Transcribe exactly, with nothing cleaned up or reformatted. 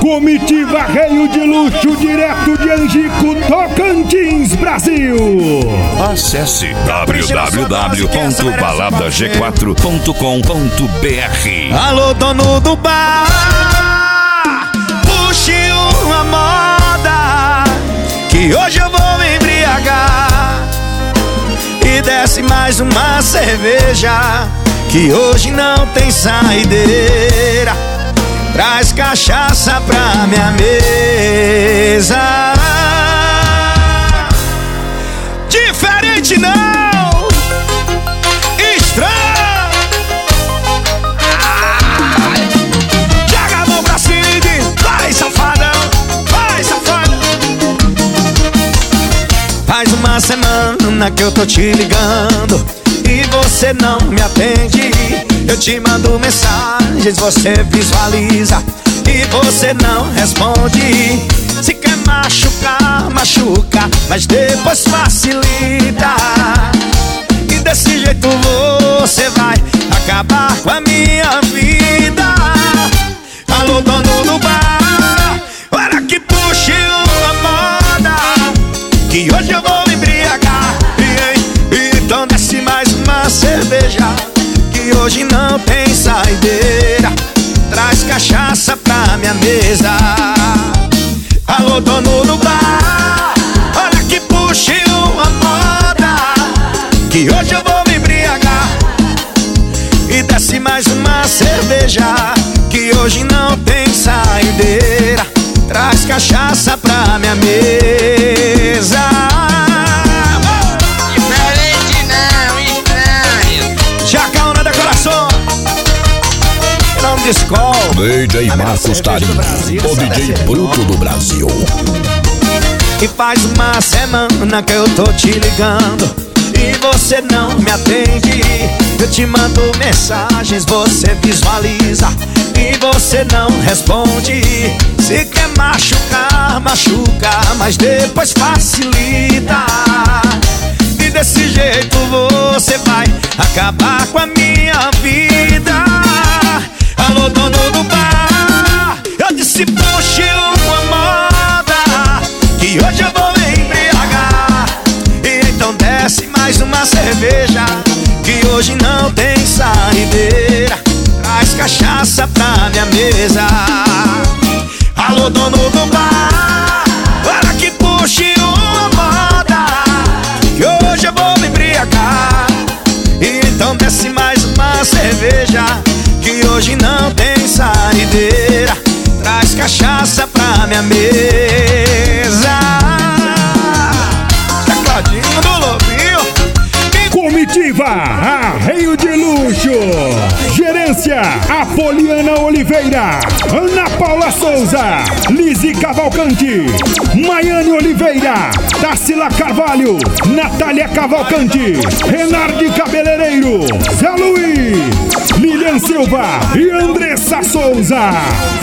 Comitiva Reio de Luxo, direto de Angico, Tocantins, Brasil. Acesse w w w ponto balada g quatro ponto com ponto b r. Alô, dono do bar, puxe uma moda, que hoje eu vou me embriagar. E desce mais uma cerveja, que hoje não tem saideira. Traz cachaça pra minha mesa. Diferente não, estranho. Joga a mão pra cima e diz: vai, safadão, vai, safadão. Faz uma semana que eu tô te ligando e você não me atende. Eu te mando mensagens, você visualiza e você não responde. Se quer machucar, machuca, mas depois facilita. E desse jeito você vai acabar com a minha vida. Alô, dono do bar, olha que puxe uma moda, que hoje eu vou me embriagar. E, então desce mais uma cerveja, que hoje não tem saideira. Traz cachaça pra minha mesa. Alô, dono do bar, olha que puxe uma moda, que hoje eu vou me embriagar. E desce mais uma cerveja, que hoje não tem saideira. Traz cachaça pra minha mesa. Diferente não, estranho. Jacaú na decoração, não me descobre. D J Marcos Tarim, o D J bruto do Brasil. E faz uma semana que eu tô te ligando e você não me atende. Eu te mando mensagens, você visualiza e você não responde. Se quer machucar, machuca, mas depois facilita. E desse jeito você vai acabar com a minha vida. Alô, dono do bar, eu disse puxe uma moda, que hoje eu vou me embriagar. E então desce mais uma cerveja, que hoje não tem saideira. Traz cachaça pra minha mesa. Alô, dono do bar, olha que puxe uma moda, que hoje eu vou me embriagar. E então desce mais uma cerveja, que hoje não tem saideira. Traz cachaça pra minha mesa. Tecladinho do Lobinho. Comitiva Arreio de Luxo, gerência Apoliana Oliveira, Ana Paula Souza, Lizzy Cavalcante, Maiane Oliveira, Tarsila Carvalho, Natália Cavalcante, Renardi Cabeleireiro, Zé Luiz, Lilian Silva e Andressa Souza.